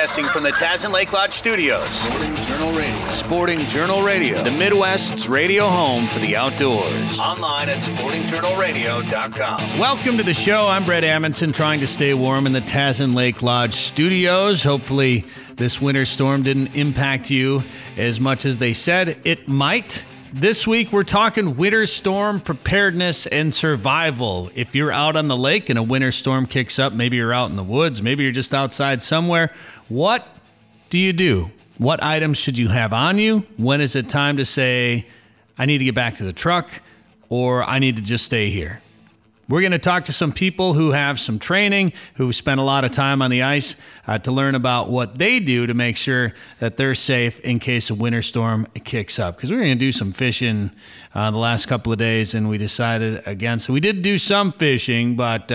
Broadcasting from the Tazin Lake Lodge Studios. Sporting Journal Radio. Sporting Journal Radio. The Midwest's radio home for the outdoors. Online at sportingjournalradio.com. Welcome to the show. I'm Brett Amundson, trying to stay warm in the Tazin Lake Lodge Studios. Hopefully this winter storm didn't impact you as much as they said it might. This week, we're talking winter storm preparedness and survival. If you're out on the lake and a winter storm kicks up, maybe you're out in the woods, maybe you're just outside somewhere, what do you do? What items should you have on you? When is it time to say, I need to get back to the truck, or I need to just stay here? We're going to talk to some people who have some training, who've spent a lot of time on the ice to learn about what they do to make sure that they're safe in case a winter storm kicks up. Because we were going to do some fishing the last couple of days, and we decided against it. We did do some fishing, but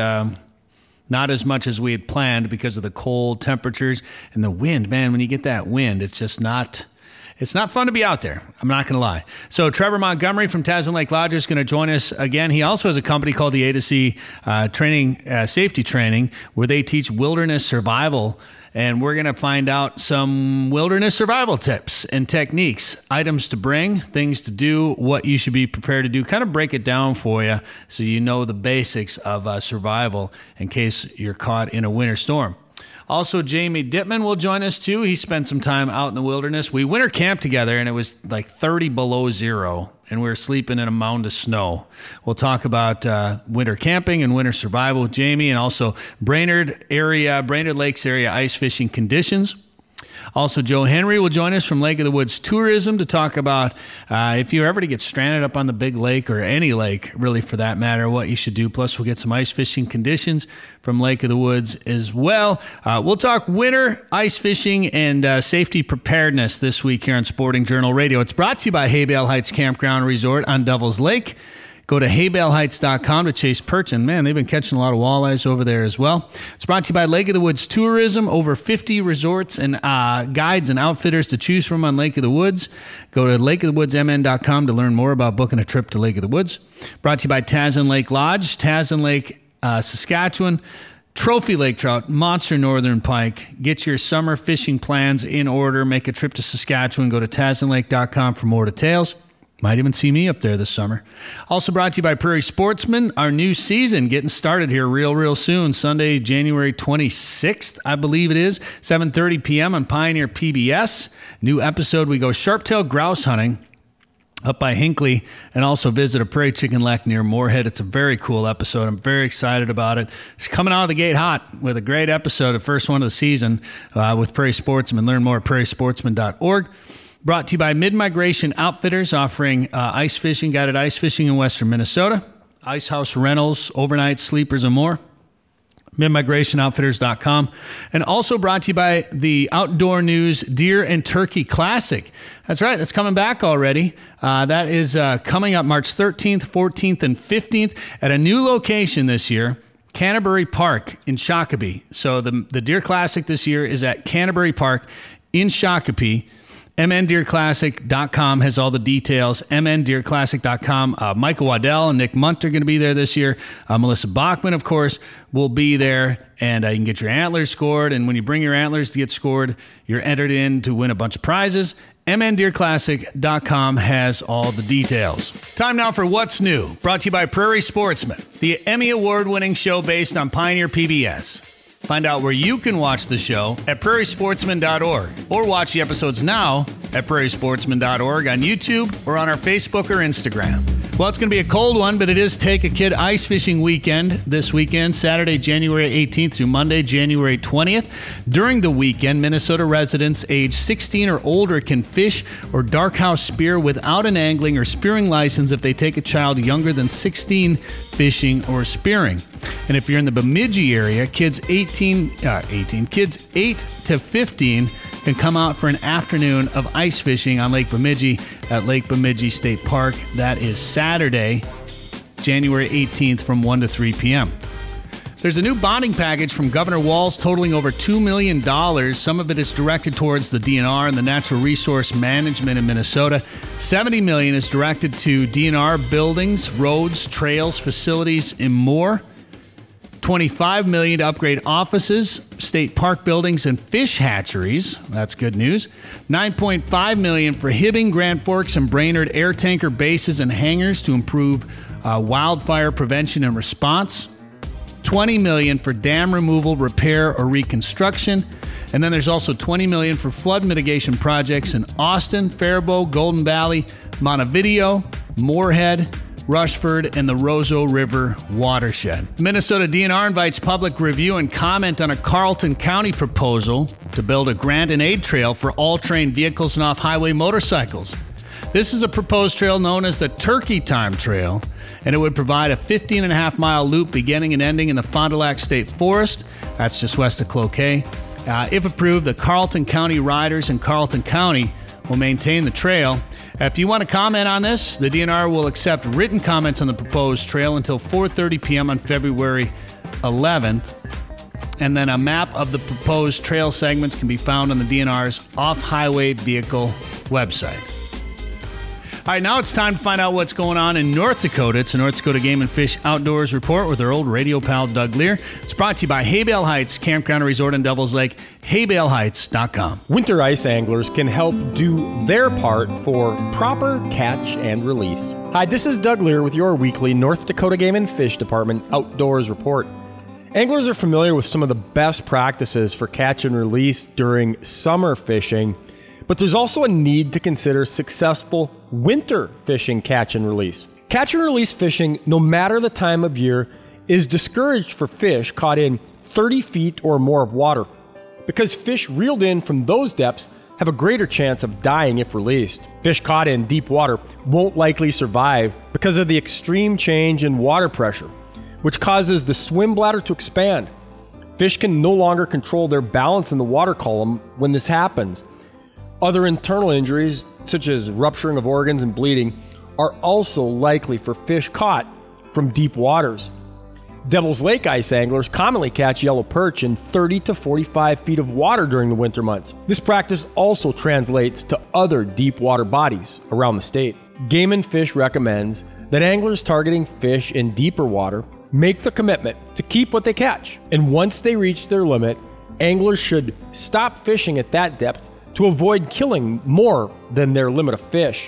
not as much as we had planned because of the cold temperatures and the wind. Man, when you get that wind, it's just not... It's not fun to be out there. I'm not going to lie. So Trevor Montgomery from Tazin Lake Lodge is going to join us again. He also has a company called the A2C Safety Training, where they teach wilderness survival. And we're going to find out some wilderness survival tips and techniques, items to bring, things to do, what you should be prepared to do. Kind of break it down for you so you know the basics of survival in case you're caught in a winter storm. Also, Jamie Dittman will join us, too. He spent some time out in the wilderness. We winter camped together, and it was like 30 below zero, and we were sleeping in a mound of snow. We'll talk about winter camping and winter survival with Jamie, and also Brainerd Lakes area ice fishing conditions. Also, Joe Henry will join us from Lake of the Woods Tourism to talk about if you're ever to get stranded up on the big lake, or any lake, really, for that matter, what you should do. Plus, we'll get some ice fishing conditions from Lake of the Woods as well. We'll talk winter ice fishing and safety preparedness this week here on Sporting Journal Radio. It's brought to you by Haybale Heights Campground Resort on Devils Lake. Go to haybaleheights.com to chase perch, and man, they've been catching a lot of walleyes over there as well. It's brought to you by Lake of the Woods Tourism, over 50 resorts and guides and outfitters to choose from on Lake of the Woods. Go to lakeofthewoodsmn.com to learn more about booking a trip to Lake of the Woods. Brought to you by Tazin Lake Lodge, Tazin Lake, Saskatchewan, Trophy Lake Trout, Monster Northern Pike. Get your summer fishing plans in order. Make a trip to Saskatchewan. Go to TazinLake.com for more details. Might even see me up there this summer. Also brought to you by Prairie Sportsman. Our new season getting started here real soon. Sunday, January 26th, I believe it is. 7:30 p.m. on Pioneer PBS. New episode, we go sharp-tailed grouse hunting up by Hinckley, and also visit a prairie chicken lek near Moorhead. It's a very cool episode. I'm very excited about it. It's coming out of the gate hot with a great episode, the first one of the season with Prairie Sportsman. Learn more at prairiesportsman.org. Brought to you by Mid-Migration Outfitters, offering guided ice fishing in western Minnesota, ice house rentals, overnight sleepers, and more. MidMigrationOutfitters.com. And also brought to you by the Outdoor News Deer and Turkey Classic. That's right, that's coming back already. That is coming up March 13th, 14th, and 15th at a new location this year, Canterbury Park in Shakopee. So the Deer Classic this year is at Canterbury Park in Shakopee. MNDeerClassic.com has all the details. MNDeerClassic.com. Michael Waddell and Nick Munt are going to be there this year. Melissa Bachman, of course, will be there. And you can get your antlers scored. And when you bring your antlers to get scored, you're entered in to win a bunch of prizes. MNDeerClassic.com has all the details. Time now for What's New, brought to you by Prairie Sportsman, the Emmy Award-winning show based on Pioneer PBS. Find out where you can watch the show at prairiesportsman.org, or watch the episodes now at prairiesportsman.org on YouTube or on our Facebook or Instagram. Well, it's going to be a cold one, but it is Take a Kid Ice Fishing Weekend this weekend, Saturday, January 18th through Monday, January 20th. During the weekend, Minnesota residents age 16 or older can fish or dark house spear without an angling or spearing license if they take a child younger than 16 fishing or spearing. And if you're in the Bemidji area, kids 8 to 15 can come out for an afternoon of ice fishing on Lake Bemidji at Lake Bemidji State Park. That is Saturday, January 18th from 1 to 3 p.m. There's a new bonding package from Governor Walz totaling over $2 million. Some of it is directed towards the DNR and the natural resource management in Minnesota. $70 million is directed to DNR buildings, roads, trails, facilities, and more. $25 million to upgrade offices, state park buildings, and fish hatcheries. That's good news. $9.5 million for Hibbing, Grand Forks, and Brainerd air tanker bases and hangars to improve wildfire prevention and response. $20 million for dam removal, repair, or reconstruction. And then there's also $20 million for flood mitigation projects in Austin, Faribault, Golden Valley, Montevideo, Moorhead, Rushford, and the Roseau River watershed. Minnesota DNR invites public review and comment on a Carleton County proposal to build a grant and aid trail for all-terrain vehicles and off-highway motorcycles. This is a proposed trail known as the Turkey Time Trail, and it would provide a 15.5-mile loop beginning and ending in the Fond du Lac State Forest. That's just west of Cloquet. If approved, the Carleton County Riders in Carleton County will maintain the trail. If you want to comment on this, the DNR will accept written comments on the proposed trail until 4:30 p.m. on February 11th. And then a map of the proposed trail segments can be found on the DNR's off-highway vehicle website. All right, now it's time to find out what's going on in North Dakota. It's a North Dakota Game and Fish Outdoors Report with our old radio pal, Doug Lear. It's brought to you by Haybale Heights Campground and Resort in Devils Lake, haybaleheights.com. Winter ice anglers can help do their part for proper catch and release. Hi, this is Doug Lear with your weekly North Dakota Game and Fish Department Outdoors Report. Anglers are familiar with some of the best practices for catch and release during summer fishing, but there's also a need to consider successful winter fishing catch and release. Catch and release fishing, no matter the time of year, is discouraged for fish caught in 30 feet or more of water, because fish reeled in from those depths have a greater chance of dying if released. Fish caught in deep water won't likely survive because of the extreme change in water pressure, which causes the swim bladder to expand. Fish can no longer control their balance in the water column when this happens. Other internal injuries, such as rupturing of organs and bleeding, are also likely for fish caught from deep waters. Devil's Lake ice anglers commonly catch yellow perch in 30 to 45 feet of water during the winter months. This practice also translates to other deep water bodies around the state. Game and Fish recommends that anglers targeting fish in deeper water make the commitment to keep what they catch. And once they reach their limit, anglers should stop fishing at that depth to avoid killing more than their limit of fish.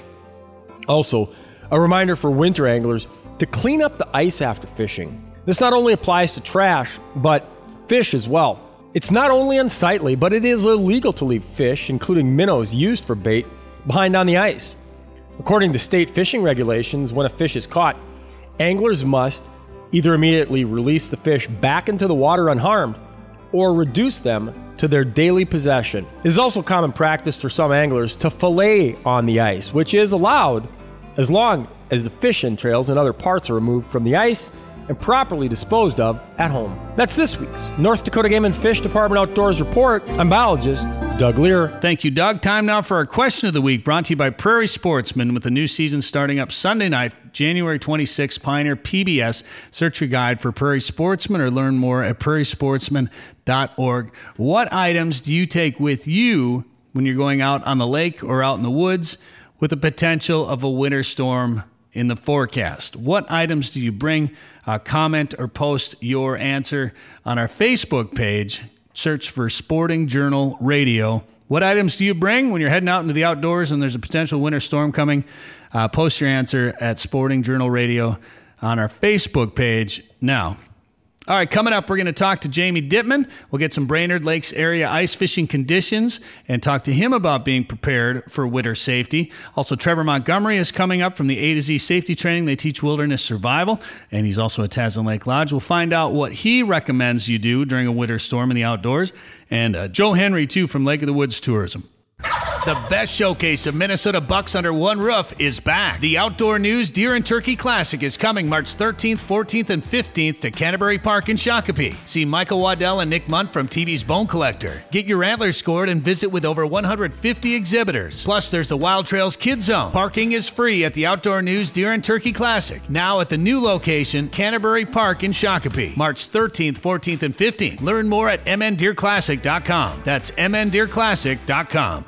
Also, a reminder for winter anglers to clean up the ice after fishing. This not only applies to trash, but fish as well. It's not only unsightly, but it is illegal to leave fish, including minnows used for bait, behind on the ice. According to state fishing regulations, when a fish is caught, anglers must either immediately release the fish back into the water unharmed, or reduce them to their daily possession. It is also common practice for some anglers to fillet on the ice, which is allowed as long as the fish entrails and other parts are removed from the ice and properly disposed of at home. That's this week's North Dakota Game and Fish Department Outdoors Report. I'm biologist Doug Lear. Thank you, Doug. Time now for our question of the week, brought to you by Prairie Sportsman, with the new season starting up Sunday night, January 26th, Pioneer PBS. Search your guide for Prairie Sportsman or learn more at prairiesportsman.org. What items do you take with you when you're going out on the lake or out in the woods with the potential of a winter storm in the forecast? What items do you bring? Comment or post your answer on our Facebook page. Search for Sporting Journal Radio. What items do you bring when you're heading out into the outdoors and there's a potential winter storm coming? Post your answer at Sporting Journal Radio on our Facebook page now. All right, coming up, we're going to talk to Jamie Dittman. We'll get some Brainerd Lakes area ice fishing conditions and talk to him about being prepared for winter safety. Also, Trevor Montgomery is coming up from the A to Z safety training. They teach wilderness survival, and he's also at Tazen Lake Lodge. We'll find out what he recommends you do during a winter storm in the outdoors. And Joe Henry, too, from Lake of the Woods Tourism. The best showcase of Minnesota bucks under one roof is back. The Outdoor News Deer and Turkey Classic is coming March 13th, 14th, and 15th to Canterbury Park in Shakopee. See Michael Waddell and Nick Munt from TV's Bone Collector. Get your antlers scored and visit with over 150 exhibitors. Plus, there's the Wild Trails Kids Zone. Parking is free at the Outdoor News Deer and Turkey Classic. Now at the new location, Canterbury Park in Shakopee. March 13th, 14th, and 15th. Learn more at mndeerclassic.com. That's mndeerclassic.com.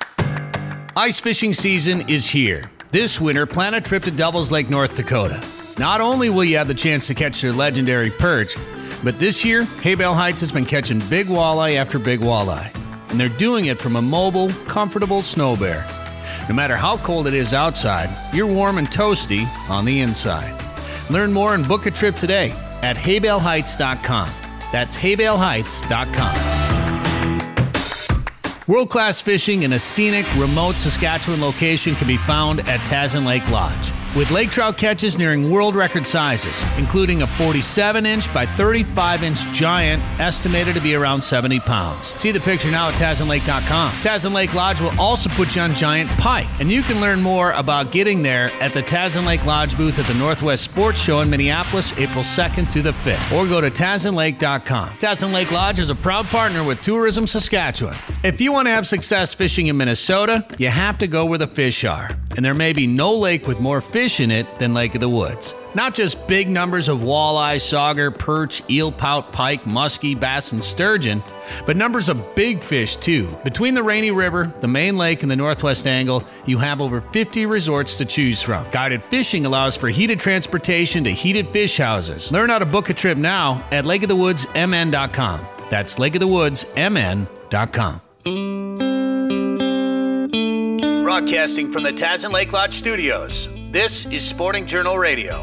Ice fishing season is here. This winter, plan a trip to Devil's Lake, North Dakota. Not only will you have the chance to catch their legendary perch, but this year, Haybale Heights has been catching big walleye after big walleye. And they're doing it from a mobile, comfortable snow bear. No matter how cold it is outside, you're warm and toasty on the inside. Learn more and book a trip today at haybaleheights.com. That's haybaleheights.com. World-class fishing in a scenic, remote Saskatchewan location can be found at Tazen Lake Lodge. With lake trout catches nearing world record sizes, including a 47-inch by 35-inch giant estimated to be around 70 pounds. See the picture now at TazenLake.com. Tazen Lake Lodge will also put you on giant pike, and you can learn more about getting there at the Tazen Lake Lodge booth at the Northwest Sports Show in Minneapolis, April 2nd through the 5th, or go to TazenLake.com. Tazen Lake Lodge is a proud partner with Tourism Saskatchewan. If you want to have success fishing in Minnesota, you have to go where the fish are, and there may be no lake with more fish in it than Lake of the Woods. Not just big numbers of walleye, sauger, perch, eel, pout, pike, muskie, bass, and sturgeon, but numbers of big fish too. Between the Rainy River, the main lake, and the Northwest Angle, you have over 50 resorts to choose from. Guided fishing allows for heated transportation to heated fish houses. Learn how to book a trip now at lakeofthewoodsmn.com. That's lakeofthewoodsmn.com. Broadcasting from the Tazen Lake Lodge studios, this is Sporting Journal Radio.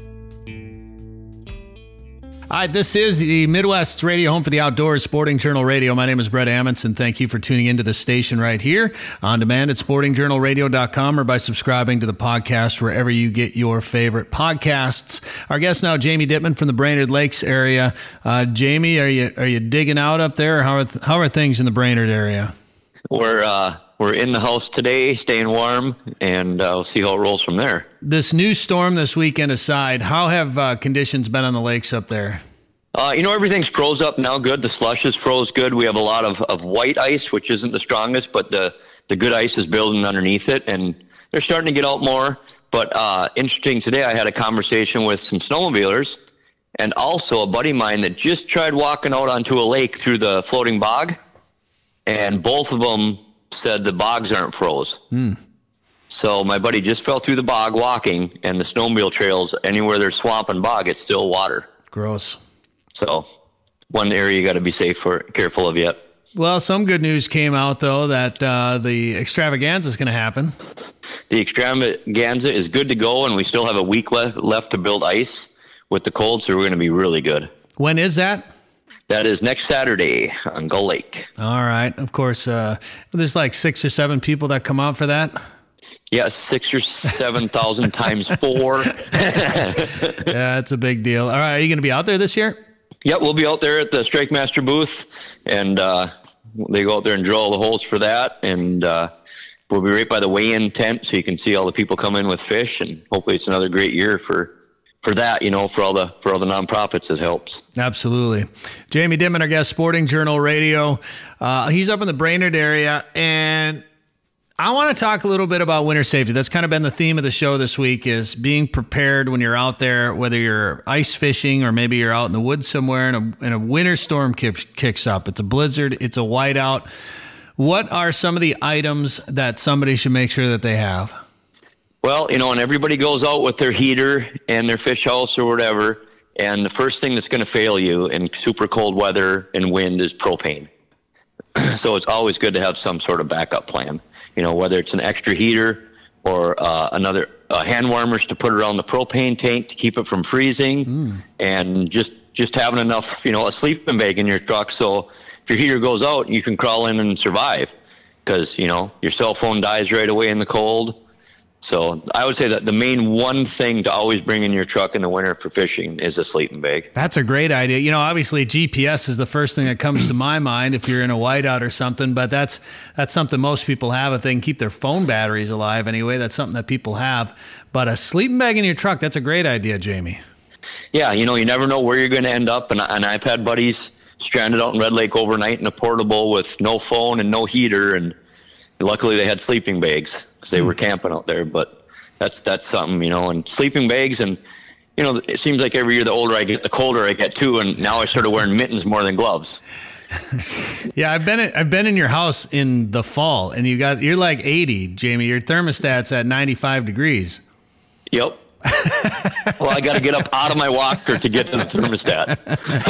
Hi, this is the Midwest's radio home for the outdoors, Sporting Journal Radio. My name is Brett Amundsen. Thank you for tuning into the station right here on demand at sportingjournalradio.com or by subscribing to the podcast wherever you get your favorite podcasts. Our guest now, Jamie Dittman from the Brainerd Lakes area. Jamie, are you digging out up there? Or how are things in the Brainerd area? We're in the house today, staying warm, and we'll see how it rolls from there. This new storm this weekend aside, how have conditions been on the lakes up there? Everything's froze up now good. The slush is froze good. We have a lot of white ice, which isn't the strongest, but the good ice is building underneath it, and they're starting to get out more. But interesting, today I had a conversation with some snowmobilers and also a buddy of mine that just tried walking out onto a lake through the floating bog, and both of them said the bogs aren't froze. So my buddy just fell through the bog walking, and the snowmobile trails, anywhere there's swamp and bog, it's still water. Gross. So one area you got to be careful of yet. Well, some good news came out, though, that the extravaganza is going to happen. The extravaganza is good to go, and we still have a week left to build ice with the cold, so we're going to be really good. When is that? That is next Saturday on Gull Lake. All right. Of course, there's like 6 or 7 people that come out for that. Yeah, 6,000 or 7,000 times 4. Yeah, it's a big deal. All right. Are you going to be out there this year? Yep, we'll be out there at the Strike Master booth, and they go out there and drill all the holes for that. And we'll be right by the weigh-in tent, so you can see all the people come in with fish. And hopefully, it's another great year for that, for all the nonprofits. It helps. Absolutely. Jamie Dittman, our guest, Sporting Journal Radio. He's up in the Brainerd area, and I want to talk a little bit about winter safety. That's kind of been the theme of the show this week, is being prepared when you're out there, whether you're ice fishing or maybe you're out in the woods somewhere and a winter storm kicks up. It's a blizzard. It's a whiteout. What are some of the items that somebody should make sure that they have? Well, and everybody goes out with their heater and their fish house or whatever, and the first thing that's going to fail you in super cold weather and wind is propane. So it's always good to have some sort of backup plan, whether it's an extra heater or another hand warmers to put around the propane tank to keep it from freezing, and just having enough, a sleeping bag in your truck, so if your heater goes out, you can crawl in and survive, because, your cell phone dies right away in the cold. So I would say that the main one thing to always bring in your truck in the winter for fishing is a sleeping bag. That's a great idea. Obviously GPS is the first thing that comes to my mind if you're in a whiteout or something, but that's something most people have if they can keep their phone batteries alive anyway. That's something that people have. But a sleeping bag in your truck, that's a great idea, Jamie. Yeah, you never know where you're going to end up. And I've had buddies stranded out in Red Lake overnight in a portable with no phone and no heater, and luckily they had sleeping bags because they were camping out there. But that's something, and sleeping bags, and it seems like every year the older I get, the colder I get too, and now I started wearing mittens more than gloves. Yeah, I've been in your house in the fall, and you're like 80, Jamie. Your thermostat's at 95 degrees. Yep. Well, I got to get up out of my walker to get to the thermostat.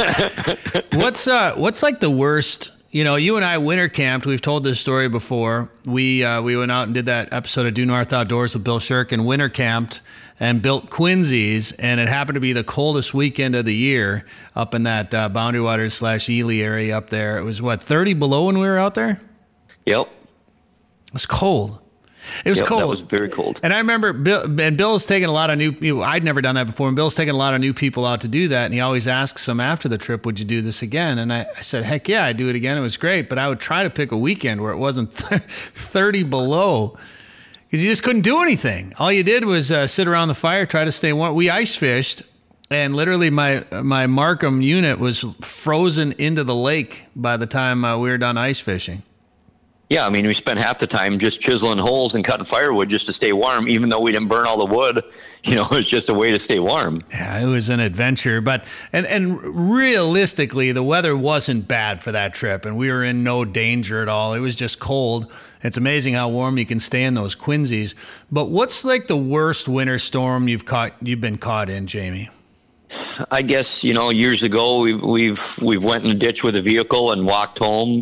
What's like the worst? You know, you and I winter camped. We've told this story before. We went out and did that episode of Due North Outdoors with Bill Shirk and winter camped and built Quincy's, and it happened to be the coldest weekend of the year up in that Boundary Waters / Ely area up there. It was 30 below when we were out there? Yep. It was cold. It was cold. That was very cold. And I remember Bill's taken a lot of new, I'd never done that before, and Bill's taken a lot of new people out to do that, and he always asks them after the trip, would you do this again? And I said, heck yeah, I'd do it again. It was great, but I would try to pick a weekend where it wasn't 30 below, because you just couldn't do anything. All you did was sit around the fire, try to stay warm. We ice fished, and literally my Markham unit was frozen into the lake by the time we were done ice fishing. Yeah, I mean, we spent half the time just chiseling holes and cutting firewood just to stay warm, even though we didn't burn all the wood. You know, it was just a way to stay warm. Yeah, it was an adventure. But and realistically, the weather wasn't bad for that trip, and we were in no danger at all. It was just cold. It's amazing how warm you can stay in those Quincy's. But what's like the worst winter storm you've been caught in, Jamie? I guess, you know, years ago we've went in a ditch with a vehicle and walked home.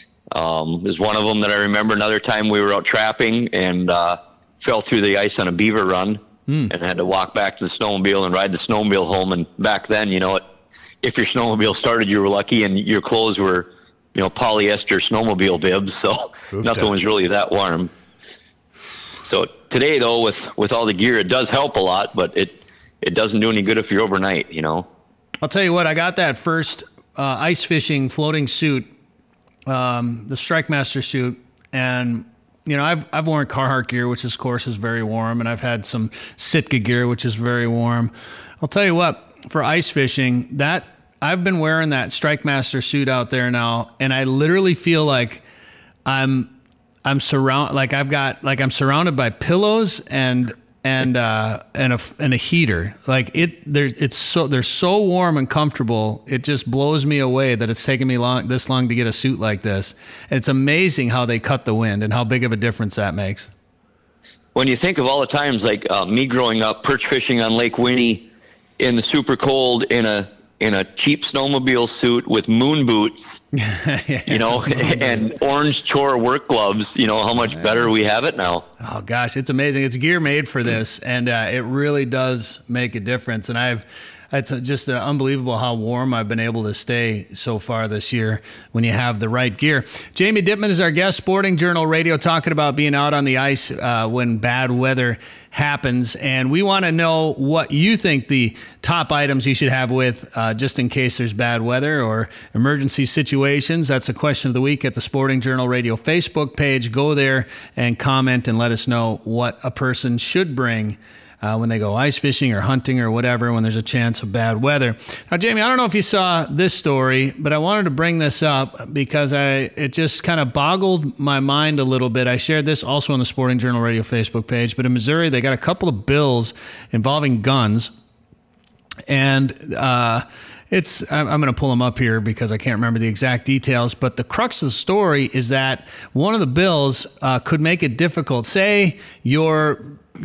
Is one of them that I remember. Another time we were out trapping and fell through the ice on a beaver run and had to walk back to the snowmobile and ride the snowmobile home. And back then, you know, if your snowmobile started, you were lucky, and your clothes were, you know, polyester snowmobile bibs, so nothing was really that warm. So today, though, with all the gear, it does help a lot, but it doesn't do any good if you're overnight, you know. I'll tell you what, I got that first ice fishing floating suit, the Strike Master suit, and you know, I've worn Carhartt gear, which of course is very warm, and I've had some Sitka gear, which is very warm. I'll tell you what, for ice fishing, that I've been wearing that Strike Master suit out there now, and I literally feel like I'm surrounded by pillows and a heater. Like they're so warm and comfortable. It just blows me away that it's taken me this long to get a suit like this. And it's amazing how they cut the wind and how big of a difference that makes. When you think of all the times, like me growing up perch fishing on Lake Winnie in the super cold in a cheap snowmobile suit with moon boots, you know, and orange chore work gloves, you know, how much better we have it now. Oh gosh, it's amazing. It's gear made for this, and it really does make a difference. And it's just unbelievable how warm I've been able to stay so far this year when you have the right gear. Jamie Dittman is our guest, Sporting Journal Radio, talking about being out on the ice when bad weather happens. And we want to know what you think the top items you should have with just in case there's bad weather or emergency situations. That's a question of the week at the Sporting Journal Radio Facebook page. Go there and comment and let us know what a person should bring when they go ice fishing or hunting or whatever, when there's a chance of bad weather. Now, Jamie, I don't know if you saw this story, but I wanted to bring this up because it just kind of boggled my mind a little bit. I shared this also on the Sporting Journal Radio Facebook page, but in Missouri, they got a couple of bills involving guns. And I'm going to pull them up here because I can't remember the exact details, but the crux of the story is that one of the bills could make it difficult. Say you're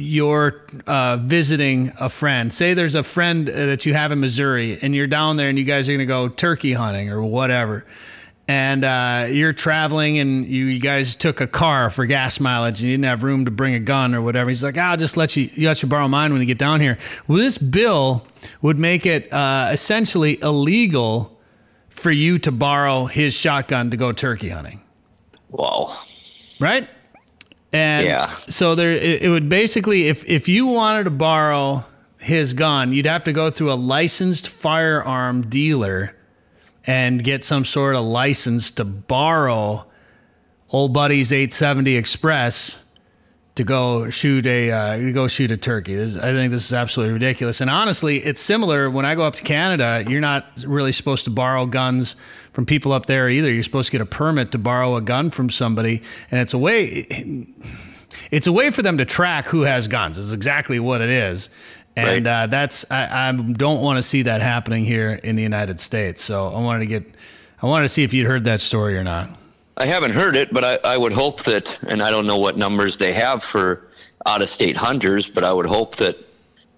visiting a friend. Say there's a friend that you have in Missouri and you're down there and you guys are going to go turkey hunting or whatever. And you're traveling and you guys took a car for gas mileage and you didn't have room to bring a gun or whatever. He's like, I'll just let you borrow mine when you get down here. Well, this bill would make it essentially illegal for you to borrow his shotgun to go turkey hunting. Wow. Right? And yeah. So it would basically, if you wanted to borrow his gun, you'd have to go through a licensed firearm dealer and get some sort of license to borrow Old Buddy's 870 Express to go shoot a turkey. I think this is absolutely ridiculous. And honestly, it's similar when I go up to Canada. You're not really supposed to borrow guns from people up there either. You're supposed to get a permit to borrow a gun from somebody, and it's a way for them to track who has guns. It's exactly what it is. And right. I don't want to see that happening here in the United States. So I wanted to see if you'd heard that story or not. I haven't heard it, but I would hope that, and I don't know what numbers they have for out-of-state hunters, but I would hope that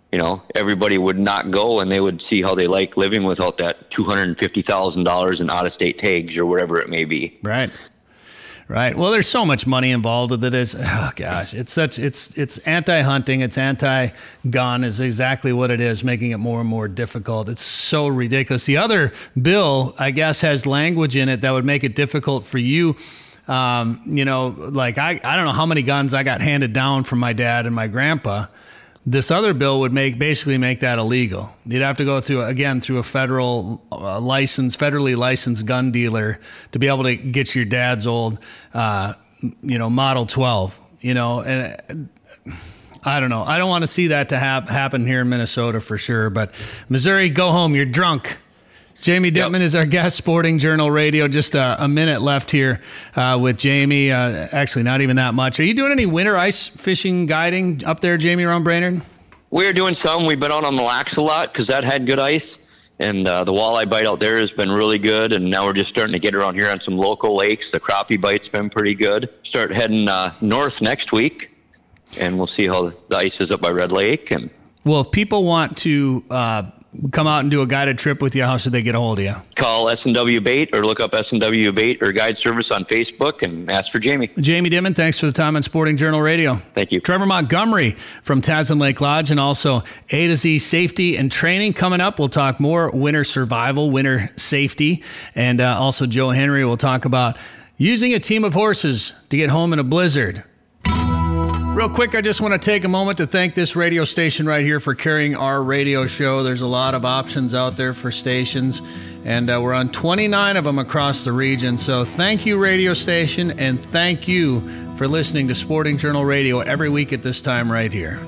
everybody would not go, and they would see how they like living without that $250,000 in out-of-state tags or whatever it may be. Right. Well, there's so much money involved with it. It's anti-hunting, it's anti-gun is exactly what it is, making it more and more difficult. It's so ridiculous. The other bill, I guess, has language in it that would make it difficult for you. I don't know how many guns I got handed down from my dad and my grandpa. This other bill would basically make that illegal. You'd have to go through a federally licensed gun dealer to be able to get your dad's old, Model 12. And I don't know. I don't want to see that to happen here in Minnesota for sure. But Missouri, go home. You're drunk. Jamie Dittman is our guest, Sporting Journal Radio. Just a minute left here with Jamie. Actually, not even that much. Are you doing any winter ice fishing guiding up there, Jamie, around Brainerd? We're doing some. We've been out on the Mille Lacs a lot because that had good ice. And the walleye bite out there has been really good. And now we're just starting to get around here on some local lakes. The crappie bite's been pretty good. Start heading north next week, and we'll see how the ice is up by Red Lake. And well, if people want to come out and do a guided trip with you, how should they get a hold of you? Call S&W Bait or look up S&W Bait or Guide Service on Facebook and ask for Jamie. Jamie Dittman, thanks for the time on Sporting Journal Radio. Thank you. Trevor Montgomery from Tasman Lake Lodge, and also A to Z Safety and Training coming up. We'll talk more winter survival, winter safety, and also Joe Henry will talk about using a team of horses to get home in a blizzard. Real quick, I just want to take a moment to thank this radio station right here for carrying our radio show. There's a lot of options out there for stations, and we're on 29 of them across the region. So thank you, radio station, and thank you for listening to Sporting Journal Radio every week at this time right here.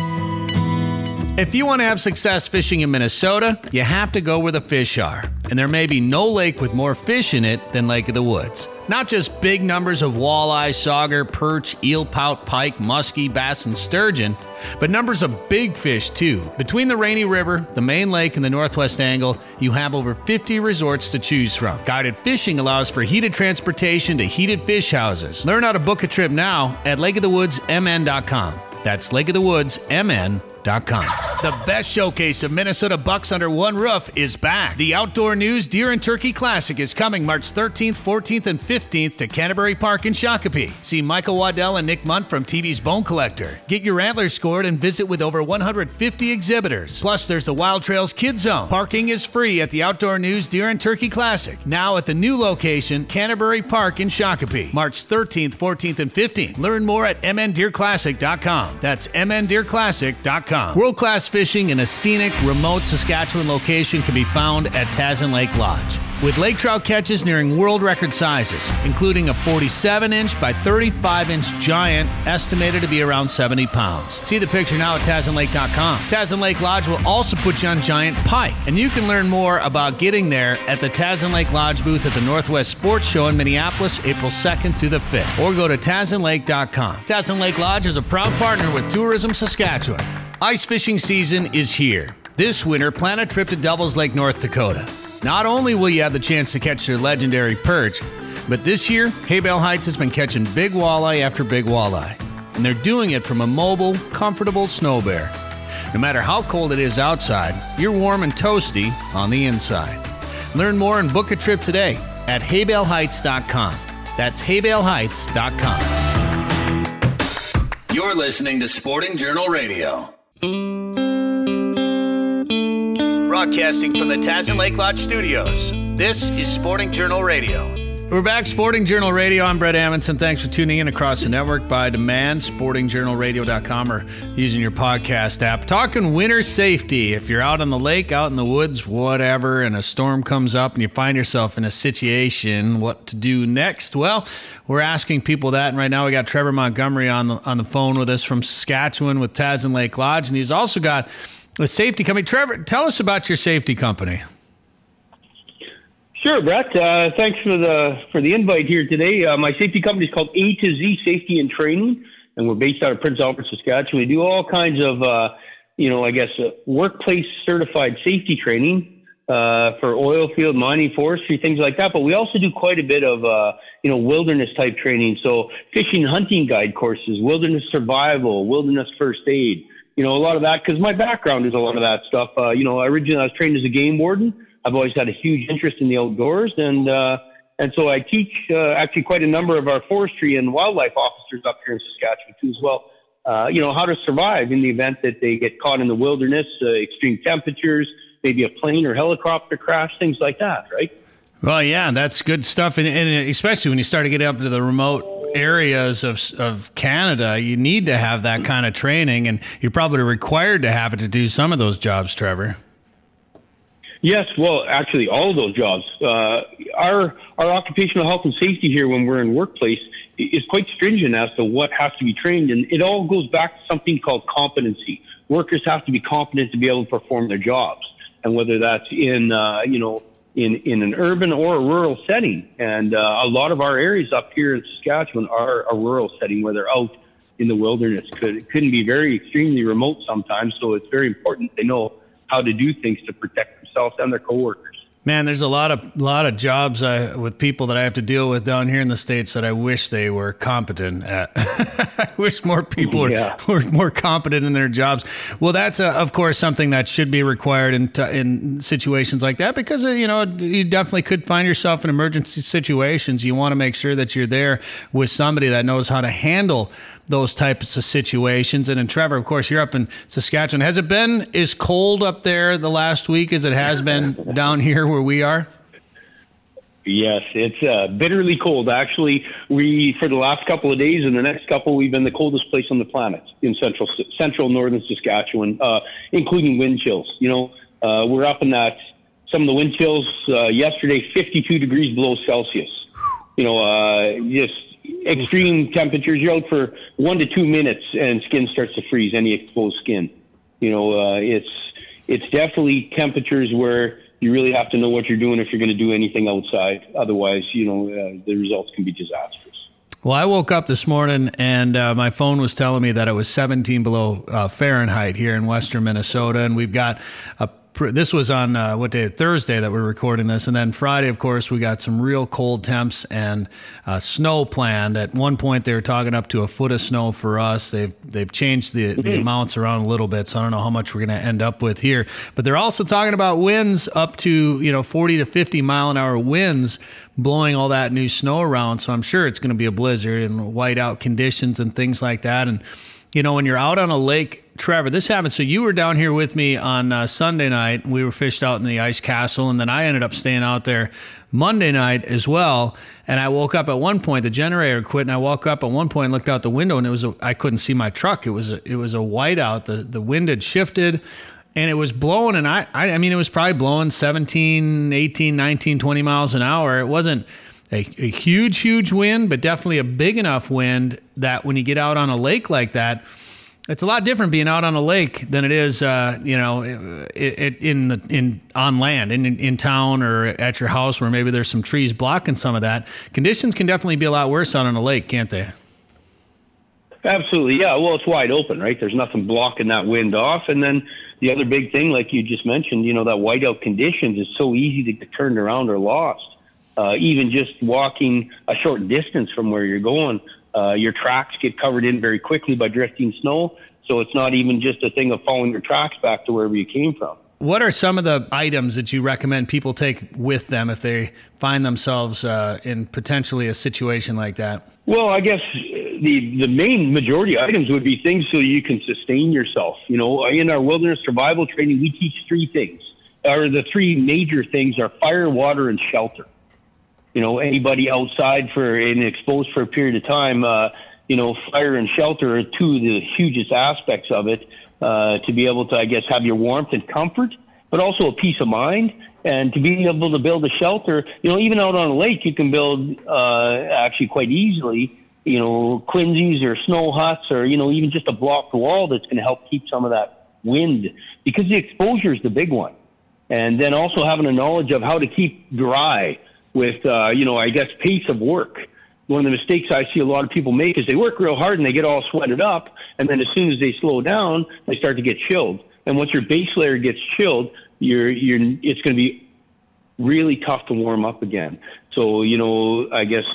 If you want to have success fishing in Minnesota, you have to go where the fish are. And there may be no lake with more fish in it than Lake of the Woods. Not just big numbers of walleye, sauger, perch, eel pout, pike, muskie, bass, and sturgeon, but numbers of big fish too. Between the Rainy River, the main lake, and the Northwest Angle, you have over 50 resorts to choose from. Guided fishing allows for heated transportation to heated fish houses. Learn how to book a trip now at lakeofthewoodsmn.com. That's lakeofthewoodsmn.com. The best showcase of Minnesota bucks under one roof is back. The Outdoor News Deer and Turkey Classic is coming March 13th, 14th, and 15th to Canterbury Park in Shakopee. See Michael Waddell and Nick Munt from TV's Bone Collector. Get your antlers scored and visit with over 150 exhibitors. Plus, there's the Wild Trails Kid Zone. Parking is free at the Outdoor News Deer and Turkey Classic. Now at the new location, Canterbury Park in Shakopee. March 13th, 14th, and 15th. Learn more at mndeerclassic.com. That's mndeerclassic.com. World-class fishing in a scenic, remote Saskatchewan location can be found at Tasman Lake Lodge. With lake trout catches nearing world record sizes, including a 47-inch by 35-inch giant estimated to be around 70 pounds. See the picture now at TasmanLake.com. Tasman Lake Lodge will also put you on giant pike, and you can learn more about getting there at the Tasman Lake Lodge booth at the Northwest Sports Show in Minneapolis, April 2nd through the 5th, or go to TasmanLake.com. Tasman Lake Lodge is a proud partner with Tourism Saskatchewan. Ice fishing season is here. This winter, plan a trip to Devil's Lake, North Dakota. Not only will you have the chance to catch their legendary perch, but this year, Haybale Heights has been catching big walleye after big walleye. And they're doing it from a mobile, comfortable snow bear. No matter how cold it is outside, you're warm and toasty on the inside. Learn more and book a trip today at haybaleheights.com. That's haybaleheights.com. You're listening to Sporting Journal Radio. Broadcasting from the Tasman Lake Lodge studios, this is Sporting Journal Radio. We're back, Sporting Journal Radio. I'm Brett Amundson. Thanks for tuning in across the network by demand, sportingjournalradio.com, or using your podcast app. Talking winter safety. If you're out on the lake, out in the woods, whatever, and a storm comes up and you find yourself in a situation, what to do next? Well, we're asking people that, and right now we got Trevor Montgomery on the phone with us from Saskatchewan with Tasman Lake Lodge, and he's also got a safety company. Trevor, tell us about your safety company. Sure, Brett. Thanks for the invite here today. My safety company is called A to Z Safety and Training, and we're based out of Prince Albert, Saskatchewan. We do all kinds of, workplace certified safety training for oil field, mining, forestry, things like that. But we also do quite a bit of, wilderness type training. So fishing, hunting guide courses, wilderness survival, wilderness first aid, a lot of that, because my background is a lot of that stuff. Originally I was trained as a game warden. I've always had a huge interest in the outdoors, and so I teach actually quite a number of our forestry and wildlife officers up here in Saskatchewan too as well. How to survive in the event that they get caught in the wilderness, extreme temperatures, maybe a plane or helicopter crash, things like that, right? Well, yeah, that's good stuff. And especially when you start to get up to the remote areas of Canada, you need to have that kind of training, and you're probably required to have it to do some of those jobs, Trevor. Yes, well, actually, all of those jobs. Our occupational health and safety here when we're in workplace is quite stringent as to what has to be trained, and it all goes back to something called competency. Workers have to be competent to be able to perform their jobs, and whether that's in an urban or a rural setting. And a lot of our areas up here in Saskatchewan are a rural setting where they're out in the wilderness. It couldn't be very extremely remote sometimes, so it's very important they know how to do things to protect themselves and their coworkers. Man, there's a lot of jobs with people that I have to deal with down here in the States that I wish they were competent at. I wish more people were more competent in their jobs. Well, that's of course something that should be required in situations like that, because you definitely could find yourself in emergency situations. You want to make sure that you're there with somebody that knows how to handle those types of situations. And Trevor, of course, you're up in Saskatchewan. Has it been as cold up there the last week as it has been down here where we are? Yes, it's bitterly cold. Actually, for the last couple of days and the next couple, we've been the coldest place on the planet in central northern Saskatchewan, including wind chills. We're up in that, some of the wind chills yesterday, 52 degrees below Celsius. Just extreme temperatures. You're out for 1 to 2 minutes and skin starts to freeze, any exposed skin. It's definitely temperatures where you really have to know what you're doing if you're going to do anything outside. Otherwise, the results can be disastrous. Well, I woke up this morning and my phone was telling me that it was 17 below Fahrenheit here in western Minnesota, and we've got this was on what day? Thursday that we're recording this, and then Friday, of course, we got some real cold temps and snow planned. At one point, they were talking up to a foot of snow for us. They've changed the amounts around a little bit, so I don't know how much we're going to end up with here. But they're also talking about winds up to 40 to 50 mile an hour winds blowing all that new snow around. So I'm sure it's going to be a blizzard and whiteout conditions and things like that. And when you're out on a lake, Trevor, this happened. So you were down here with me on Sunday night. We were fished out in the Ice Castle, and then I ended up staying out there Monday night as well. And I woke up at one point, the generator quit, and I woke up at one point and looked out the window, and I couldn't see my truck. It was a whiteout. The wind had shifted, and it was blowing, and I mean, it was probably blowing 17, 18, 19, 20 miles an hour. It wasn't a huge wind, but definitely a big enough wind that when you get out on a lake like that, it's a lot different being out on a lake than it is, on land, in town or at your house where maybe there's some trees blocking some of that. Conditions can definitely be a lot worse out on a lake, can't they? Absolutely, yeah. Well, it's wide open, right? There's nothing blocking that wind off. And then the other big thing, like you just mentioned, that whiteout conditions is so easy to get turned around or lost. Even just walking a short distance from where you're going, your tracks get covered in very quickly by drifting snow. So it's not even just a thing of following your tracks back to wherever you came from. What are some of the items that you recommend people take with them if they find themselves in potentially a situation like that? Well, I guess the main majority items would be things so you can sustain yourself. In our wilderness survival training, we teach three things. Or the three major things are fire, water, and shelter. Anybody outside and exposed for a period of time, fire and shelter are two of the hugest aspects of it, to be able to, I guess, have your warmth and comfort, but also a peace of mind. And to be able to build a shelter, even out on a lake, you can build actually quite easily, quinsies or snow huts or, even just a block wall that's going to help keep some of that wind, because the exposure is the big one. And then also having a knowledge of how to keep dry with, I guess, pace of work. One of the mistakes I see a lot of people make is they work real hard and they get all sweated up, and then as soon as they slow down, they start to get chilled. And once your base layer gets chilled, it's going to be really tough to warm up again. So, I guess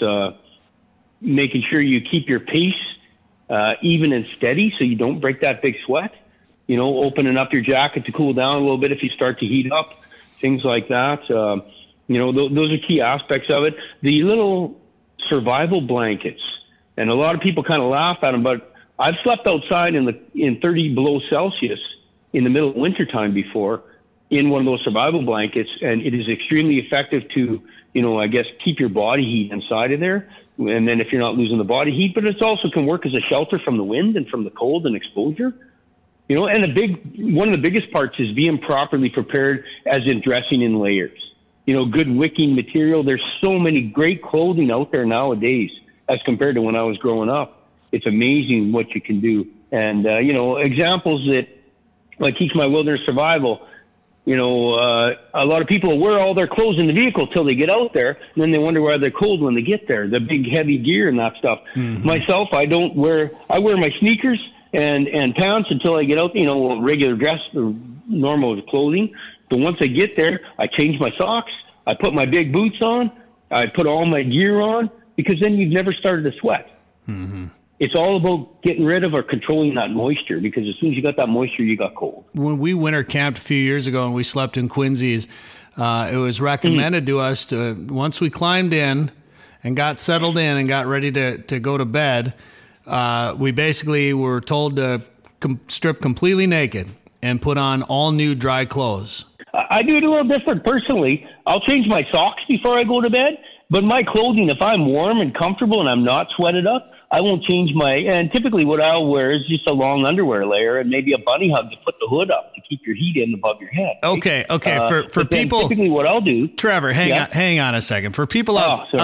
making sure you keep your pace even and steady so you don't break that big sweat. opening up your jacket to cool down a little bit if you start to heat up, things like that. Those are key aspects of it. The little survival blankets, and a lot of people kind of laugh at them, but I've slept outside in 30 below Celsius in the middle of wintertime before in one of those survival blankets, and it is extremely effective to, keep your body heat inside of there. And then if you're not losing the body heat, but it also can work as a shelter from the wind and from the cold and exposure. And one of the biggest parts is being properly prepared, as in dressing in layers. Good wicking material. There's so many great clothing out there nowadays as compared to when I was growing up. It's amazing what you can do. And, examples that, like Teach My Wilderness Survival, a lot of people wear all their clothes in the vehicle till they get out there, and then they wonder why they're cold when they get there, the big heavy gear and that stuff. Mm-hmm. Myself, I wear my sneakers and pants until I get out, regular dress, normal clothing. But once I get there, I change my socks, I put my big boots on, I put all my gear on, because then you've never started to sweat. Mm-hmm. It's all about getting rid of or controlling that moisture, because as soon as you got that moisture, you got cold. When we winter camped a few years ago and we slept in Quincy's, it was recommended to us to, once we climbed in and got settled in and got ready to go to bed, we basically were told to strip completely naked and put on all new dry clothes. I do it a little different personally. I'll change my socks before I go to bed, but my clothing, if I'm warm and comfortable and I'm not sweated up, I won't change and typically what I'll wear is just a long underwear layer and maybe a bunny hug to put the hood up to keep your heat in above your head. Right? Okay. For people, typically what I'll do, Trevor, hang on a second. For people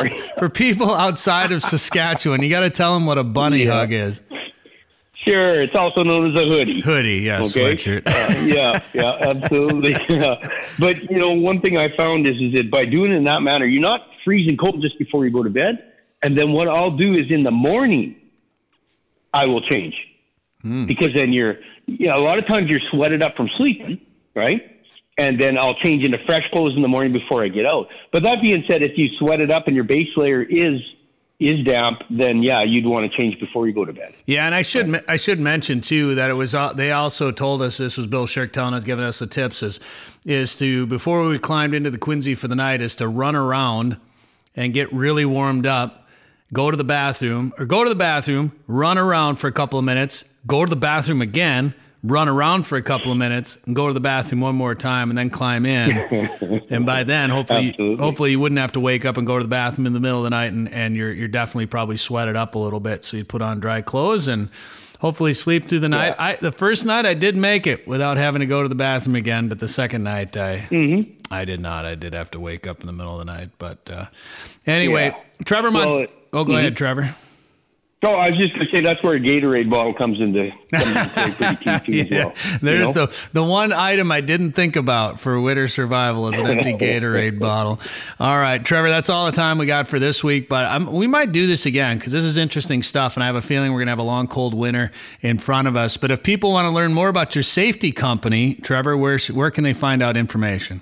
outside of Saskatchewan, you got to tell them what a bunny hug is. Sure, it's also known as a hoodie. Sweatshirt. Yeah, absolutely. But one thing I found is that by doing it in that manner, you're not freezing cold just before you go to bed. And then what I'll do is in the morning, I will change. Because then a lot of times you're sweated up from sleeping, right? And then I'll change into fresh clothes in the morning before I get out. But that being said, if you sweat it up and your base layer is damp, then you'd want to change before you go to bed. Yeah, and I should mention too that it was they also told us, this was Bill Shirk telling us, giving us the tips, is to, before we climbed into the Quincy for the night, is to run around and get really warmed up. Go to the bathroom, run around for a couple of minutes, go to the bathroom again, run around for a couple of minutes, and go to the bathroom one more time, and then climb in. And by then, hopefully you wouldn't have to wake up and go to the bathroom in the middle of the night, and you're definitely probably sweated up a little bit. So you put on dry clothes and hopefully sleep through the night. Yeah. The first night I did make it without having to go to the bathroom again, but the second night I did not. I did have to wake up in the middle of the night. But anyway, Trevor, go ahead, Trevor. No, I was just going to say that's where a Gatorade bottle comes into play pretty key too as well. There's the one item I didn't think about for winter survival is an empty Gatorade bottle. All right, Trevor, that's all the time we got for this week, but we might do this again because this is interesting stuff, and I have a feeling we're going to have a long, cold winter in front of us. But if people want to learn more about your safety company, Trevor, where can they find out information?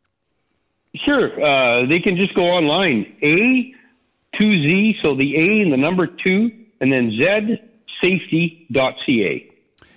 Sure. They can just go online, A2Z, so the A and the number 2, and then zsafety.ca.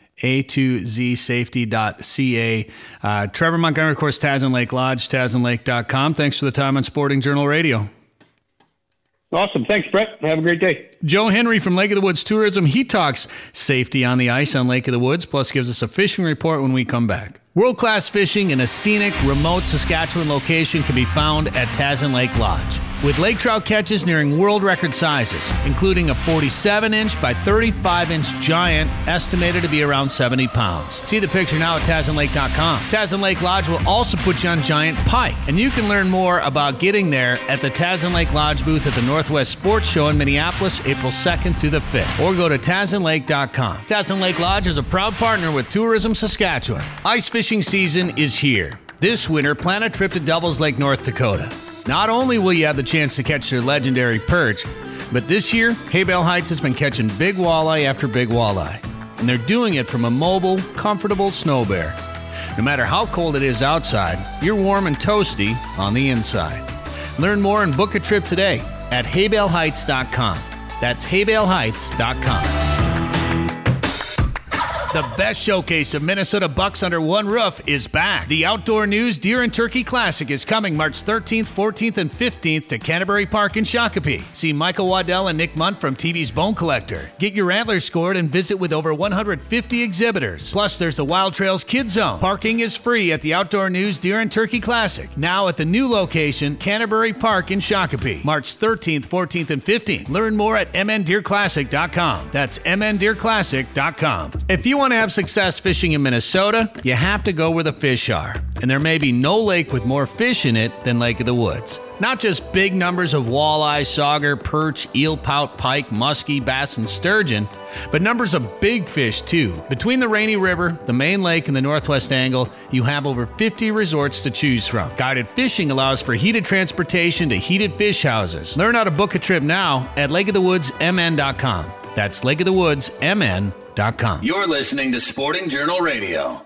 A2zsafety.ca. Trevor Montgomery, of course, Tasman Lake Lodge, tasmanlake.com. Thanks for the time on Sporting Journal Radio. Awesome. Thanks, Brett. Have a great day. Joe Henry from Lake of the Woods Tourism. He talks safety on the ice on Lake of the Woods, plus gives us a fishing report when we come back. World-class fishing in a scenic, remote Saskatchewan location can be found at Tasman Lake Lodge. With lake trout catches nearing world record sizes, including a 47-inch by 35-inch giant estimated to be around 70 pounds. See the picture now at TasmanLake.com. Tasman Lake Lodge will also put you on giant pike, and you can learn more about getting there at the Tasman Lake Lodge booth at the Northwest Sports Show in Minneapolis, April 2nd through the 5th, or go to TasmanLake.com. Tasman Lake Lodge is a proud partner with Tourism Saskatchewan. Ice fishing season is here. This winter, plan a trip to Devil's Lake, North Dakota. Not only will you have the chance to catch their legendary perch, but this year, Haybale Heights has been catching big walleye after big walleye. And they're doing it from a mobile, comfortable snow bear. No matter how cold it is outside, you're warm and toasty on the inside. Learn more and book a trip today at haybaleheights.com. That's haybaleheights.com. The best showcase of Minnesota bucks under one roof is back. The Outdoor News Deer and Turkey Classic is coming March 13th, 14th, and 15th to Canterbury Park in Shakopee. See Michael Waddell and Nick Munt from TV's Bone Collector. Get your antlers scored and visit with over 150 exhibitors. Plus, there's the Wild Trails Kids Zone. Parking is free at the Outdoor News Deer and Turkey Classic. Now at the new location, Canterbury Park in Shakopee. March 13th, 14th, and 15th. Learn more at mndeerclassic.com. That's mndeerclassic.com. If you want to have success fishing in Minnesota, you have to go where the fish are. And there may be no lake with more fish in it than Lake of the Woods. Not just big numbers of walleye, sauger, perch, eel pout, pike, muskie, bass, and sturgeon, but numbers of big fish too. Between the Rainy River, the main lake, and the Northwest Angle, you have over 50 resorts to choose from. Guided fishing allows for heated transportation to heated fish houses. Learn how to book a trip now at lakeofthewoodsmn.com. That's lakeofthewoodsmn.com. You're listening to Sporting Journal Radio.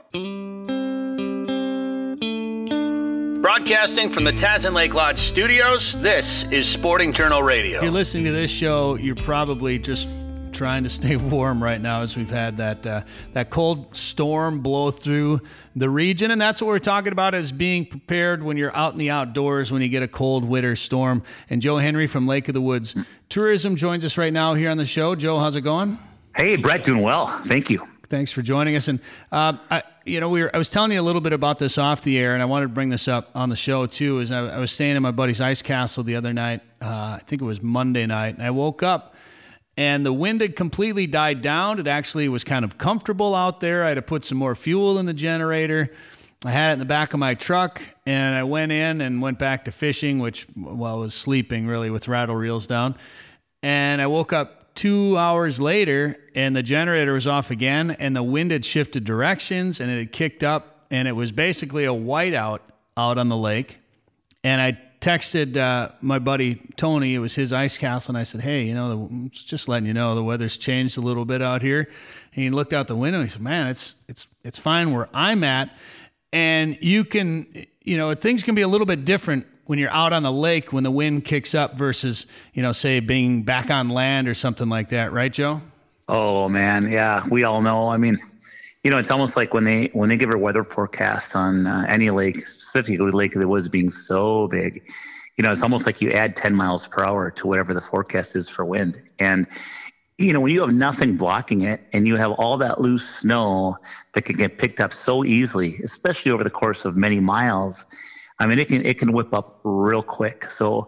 Broadcasting from the Tazen Lake Lodge studios, this is Sporting Journal Radio. If you're listening to this show, you're probably just trying to stay warm right now as we've had that cold storm blow through the region. And that's what we're talking about, is being prepared when you're out in the outdoors when you get a cold winter storm. And Joe Henry from Lake of the Woods Tourism joins us right now here on the show. Joe, how's it going? Hey, Brett, doing well. Thank you. Thanks for joining us. And I was telling you a little bit about this off the air, and I wanted to bring this up on the show too. As I was staying in my buddy's ice castle the other night. I think it was Monday night, and I woke up and the wind had completely died down. It actually was kind of comfortable out there. I had to put some more fuel in the generator. I had it in the back of my truck, and I went in and went back to fishing, which, well, I was sleeping really with rattle reels down. And I woke up 2 hours later, and the generator was off again, and the wind had shifted directions, and it had kicked up, and it was basically a whiteout out on the lake. And I texted my buddy Tony, it was his ice castle, and I said, hey, just letting you know, the weather's changed a little bit out here. And he looked out the window, and he said, man, it's fine where I'm at. And you can, things can be a little bit different when you're out on the lake when the wind kicks up versus, say being back on land or something like that. Right, Joe? Oh, man. Yeah, we all know. I mean, it's almost like when they give a weather forecast on any lake, specifically Lake of the Woods being so big, it's almost like you add 10 miles per hour to whatever the forecast is for wind. And, when you have nothing blocking it and you have all that loose snow that can get picked up so easily, especially over the course of many miles, I mean, it can whip up real quick. So,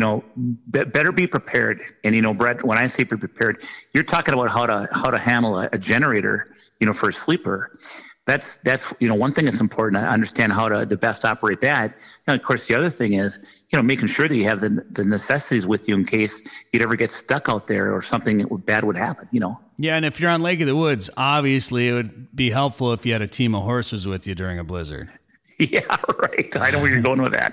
better be prepared. And, Brett, when I say be prepared, you're talking about how to handle a generator, for a sleeper. That's one thing that's important to understand how to best operate that. And of course, the other thing is, making sure that you have the necessities with you in case you'd ever get stuck out there or something bad would happen, Yeah, and if you're on Lake of the Woods, obviously it would be helpful if you had a team of horses with you during a blizzard. Yeah, right. I know where you're going with that.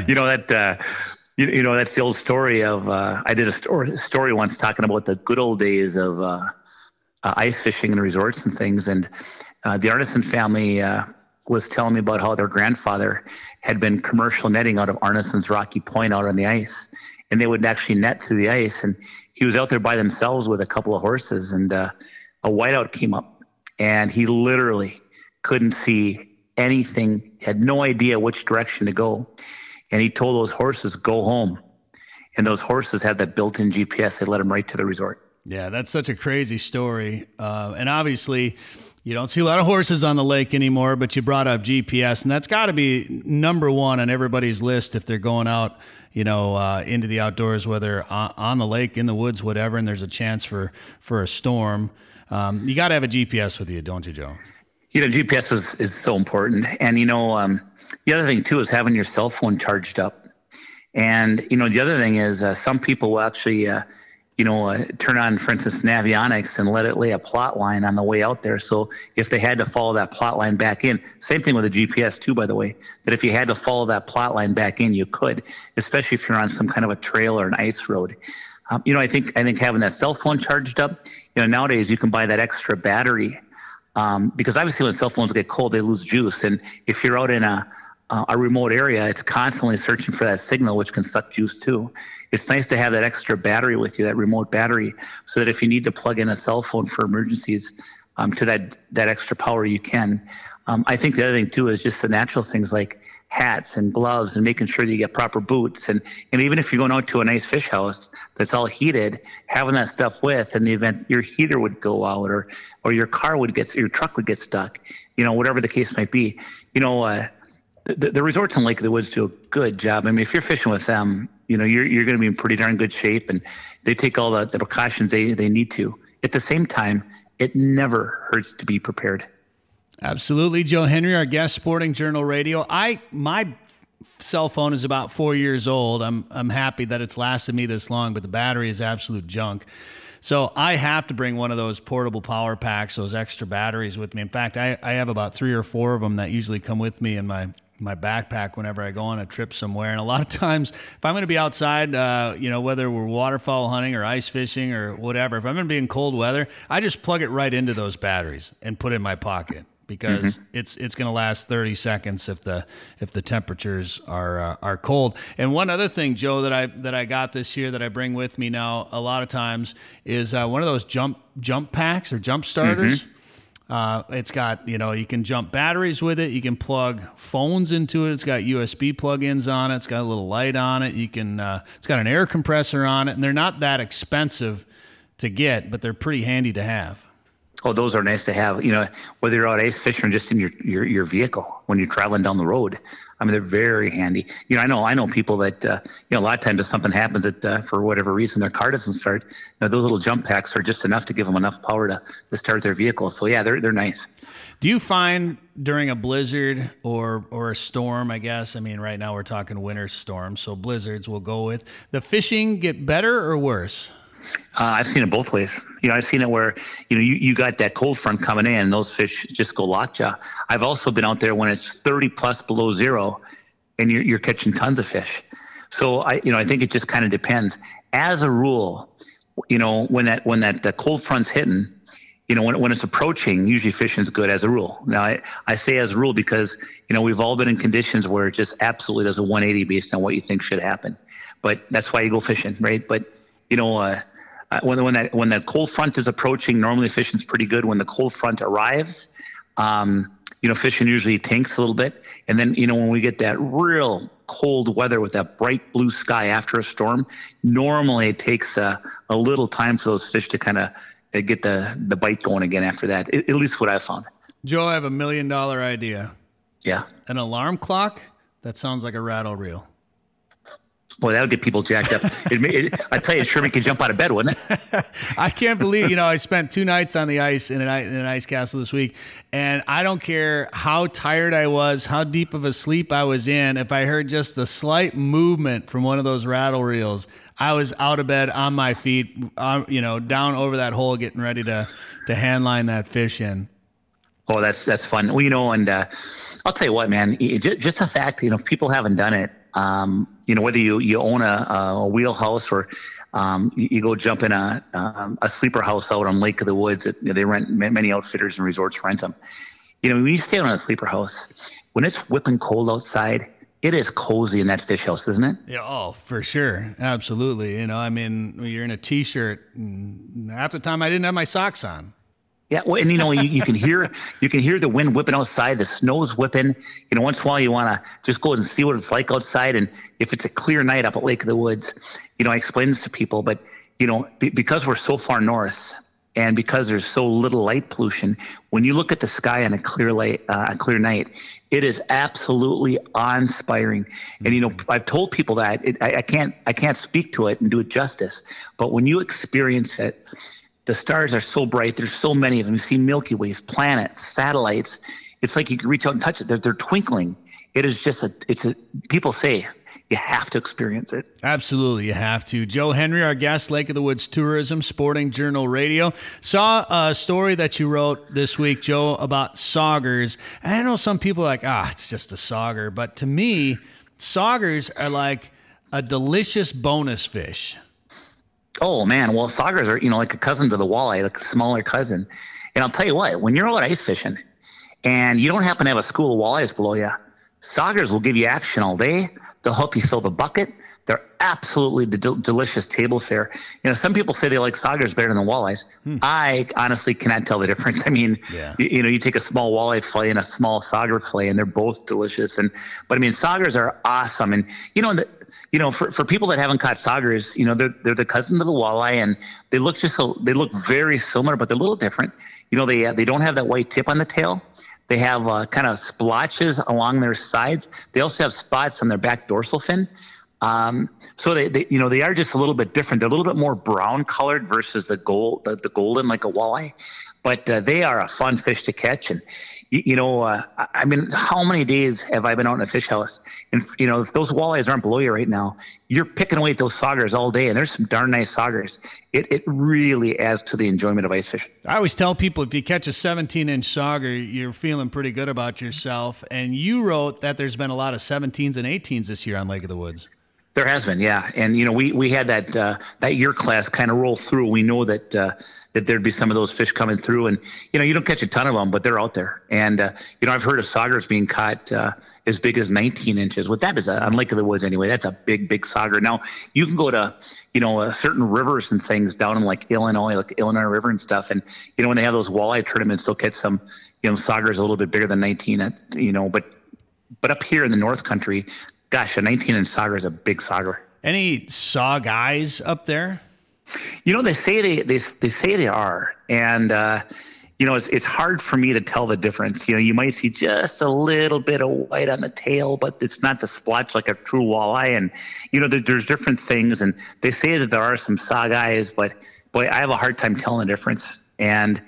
That's the old story of, I did a story once talking about the good old days of ice fishing and resorts and things. And the Arneson family was telling me about how their grandfather had been commercial netting out of Arneson's Rocky Point out on the ice. And they would actually net through the ice. And he was out there by themselves with a couple of horses. And a whiteout came up. And he literally couldn't see anything, had no idea which direction to go. And he told those horses, go home. And those horses had that built-in GPS. They led them right to the resort. Yeah, that's such a crazy story. And obviously, you don't see a lot of horses on the lake anymore, but you brought up GPS, and that's got to be number one on everybody's list if they're going out, into the outdoors, whether on the lake, in the woods, whatever, and there's a chance for a storm. You got to have a GPS with you, don't you, Joe? GPS is so important. And, the other thing, too, is having your cell phone charged up. And, the other thing is some people will actually, turn on, for instance, Navionics and let it lay a plot line on the way out there. So if they had to follow that plot line back in, same thing with the GPS, too, by the way, that if you had to follow that plot line back in, you could, especially if you're on some kind of a trail or an ice road. I think having that cell phone charged up, nowadays you can buy that extra battery. Because obviously when cell phones get cold, they lose juice. And if you're out in a remote area, it's constantly searching for that signal, which can suck juice too. It's nice to have that extra battery with you, that remote battery, so that if you need to plug in a cell phone for emergencies, to that extra power you can. I think the other thing too is just the natural things like hats and gloves and making sure that you get proper boots. And even if you're going out to a nice fish house that's all heated, having that stuff with in the event your heater would go out or your truck would get stuck, whatever the case might be. The resorts in Lake of the Woods do a good job. I mean, if you're fishing with them, you're going to be in pretty darn good shape, and they take all the precautions they need to. At the same time, it never hurts to be prepared. Absolutely. Joe Henry, our guest, Sporting Journal Radio. My cell phone is about 4 years old. I'm happy that it's lasted me this long, but the battery is absolute junk. So I have to bring one of those portable power packs, those extra batteries with me. In fact, I have about 3 or 4 of them that usually come with me in my backpack whenever I go on a trip somewhere. And a lot of times, if I'm going to be outside, whether we're waterfowl hunting or ice fishing or whatever, if I'm going to be in cold weather, I just plug it right into those batteries and put it in my pocket. Because it's going to last 30 seconds if the temperatures are cold. And one other thing, Joe, that I got this year that I bring with me now a lot of times is one of those jump packs or jump starters. It's got you can jump batteries with it. You can plug phones into it. It's got USB plug-ins on it. It's got a little light on it. You can it's got an air compressor on it, and they're not that expensive to get, but they're pretty handy to have. Oh, those are nice to have, whether you're out ice fishing or just in your vehicle when you're traveling down the road. I mean, they're very handy. I know people that, a lot of times if something happens that for whatever reason their car doesn't start, those little jump packs are just enough to give them enough power to start their vehicle. So yeah, they're nice. Do you find during a blizzard or a storm, I guess, I mean, right now we're talking winter storms, so blizzards we'll go with, the fishing get better or worse? I've seen it both ways. I've seen it where, you got that cold front coming in and those fish just go lockjaw. I've also been out there when it's 30 plus below zero and you're catching tons of fish. So I think it just kind of depends. As a rule, when that cold front's hitting, when it's approaching, usually fishing's good as a rule. Now I say as a rule because, we've all been in conditions where it just absolutely does a 180 based on what you think should happen. But that's why you go fishing, right? But, when that cold front is approaching, normally fishing's pretty good. When the cold front arrives, fishing usually tanks a little bit. And then, when we get that real cold weather with that bright blue sky after a storm, normally it takes a little time for those fish to kind of get the bite going again after that, at least what I found. Joe, I have $1 million idea. Yeah. An alarm clock? That sounds like a rattle reel. Boy, that would get people jacked up. I tell you, it sure make you jump out of bed, wouldn't it? I can't believe, I spent 2 nights on the ice in an ice castle this week, and I don't care how tired I was, how deep of a sleep I was in. If I heard just the slight movement from one of those rattle reels, I was out of bed on my feet, down over that hole, getting ready to handline that fish in. Oh, that's fun. Well, and I'll tell you what, man, just the fact, if people haven't done it, whether you own a wheelhouse or you go jump in a sleeper house out on Lake of the Woods. They rent, many outfitters and resorts rent them. When you stay on a sleeper house, when it's whipping cold outside, it is cozy in that fish house, isn't it? Yeah, oh, for sure. Absolutely. You're in a T-shirt, and half the time I didn't have my socks on. Yeah, well, and you can hear the wind whipping outside, the snow's whipping. Once in a while you want to just go and see what it's like outside, and if it's a clear night up at Lake of the Woods, I explain this to people, but because we're so far north and because there's so little light pollution, when you look at the sky on a clear night, it is absolutely awe-inspiring. And I've told people that I can't speak to it and do it justice, but when you experience it. The stars are so bright. There's so many of them. You see Milky Ways, planets, satellites. It's like you can reach out and touch it. They're twinkling. It is just people say you have to experience it. Absolutely, you have to. Joe Henry, our guest, Lake of the Woods Tourism, Sporting Journal Radio. Saw a story that you wrote this week, Joe, about saugers. And I know some people are like, it's just a sauger. But to me, saugers are like a delicious bonus fish. Oh man, well, saugers are, like a cousin to the walleye, like a smaller cousin. And I'll tell you what, when you're out ice fishing and you don't happen to have a school of walleyes below you, saugers will give you action all day. They'll help you fill the bucket. They're absolutely delicious table fare. You know, some people say they like saugers better than the walleyes. I honestly cannot tell the difference. I mean, you take a small walleye fillet and a small sauger fillet, and they're both delicious. But I mean, saugers are awesome. And for people that haven't caught saugers, they're the cousin of the walleye, and they look very similar, but they're a little different. They don't have that white tip on the tail. They have kind of splotches along their sides. They also have spots on their back dorsal fin. So they are just a little bit different. They're a little bit more brown colored versus the golden like a walleye, but they are a fun fish to catch. And I mean, how many days have I been out in a fish house? And if those walleyes aren't below you right now, you're picking away at those saugers all day, and there's some darn nice saugers. It really adds to the enjoyment of ice fishing. I always tell people, if you catch a 17-inch sauger, you're feeling pretty good about yourself. And you wrote that there's been a lot of 17s and 18s this year on Lake of the Woods. There has been, yeah. And we had that year class kind of roll through. We know that there'd be some of those fish coming through, and you don't catch a ton of them, but they're out there. And I've heard of saugers being caught as big as 19 inches. What that is, on Lake of the Woods anyway, that's a big sauger. Now you can go to certain rivers and things down in like Illinois, like Illinois River and stuff, and when they have those walleye tournaments, they'll catch some saugers a little bit bigger than 19. But up here in the North Country, gosh, a 19-inch sauger is a big sauger. Any saw guys up there? They say they are, and it's hard for me to tell the difference. You might see just a little bit of white on the tail, but it's not the splotch like a true walleye. And there's different things, and they say that there are some saw guys, but boy, I have a hard time telling the difference. And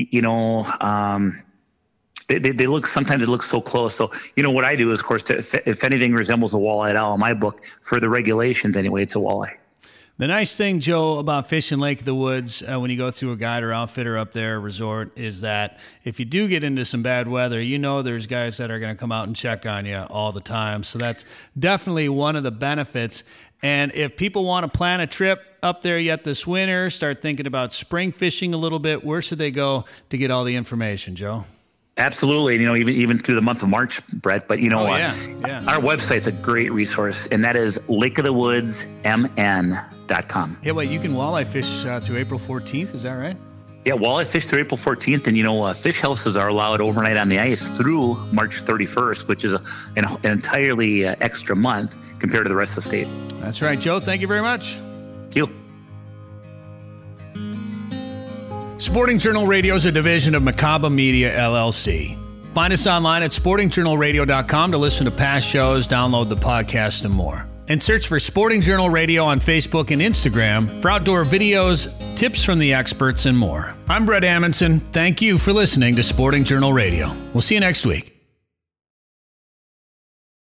they look, sometimes it looks so close. So, what I do is, of course, if anything resembles a walleye at all in my book, for the regulations anyway, it's a walleye. The nice thing, Joe, about fishing Lake of the Woods when you go through a guide or outfitter up there, resort, is that if you do get into some bad weather, there's guys that are going to come out and check on you all the time. So that's definitely one of the benefits. And if people want to plan a trip up there yet this winter, start thinking about spring fishing a little bit, where should they go to get all the information, Joe? Absolutely. Even through the month of March, Brett. But, our website's a great resource, and that is lakeofthewoodsmn.com. Yeah, you can walleye fish through April 14th. Is that right? Yeah, walleye fish through April 14th. And, fish houses are allowed overnight on the ice through March 31st, which is an entirely extra month compared to the rest of the state. That's right, Joe. Thank you very much. Thank you. Sporting Journal Radio is a division of Macaba Media, LLC. Find us online at sportingjournalradio.com to listen to past shows, download the podcast, and more. And search for Sporting Journal Radio on Facebook and Instagram for outdoor videos, tips from the experts, and more. I'm Brett Amundson. Thank you for listening to Sporting Journal Radio. We'll see you next week.